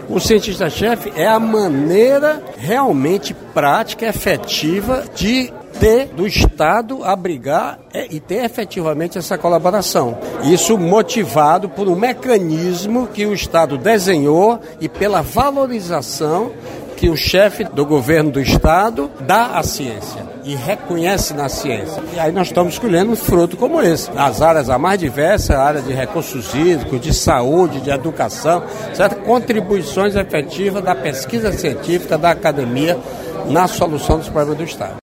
O cientista-chefe é a maneira realmente prática, efetiva de ter do Estado abrigar e ter efetivamente essa colaboração. Isso motivado por um mecanismo que o Estado desenhou e pela valorização que o chefe do governo do Estado dá à ciência e reconhece na ciência. E aí nós estamos escolhendo um fruto como esse. As áreas a mais diversas, a área de recursos hídricos, de saúde, de educação, certo? Contribuições efetivas da pesquisa científica, da academia, na solução dos problemas do Estado.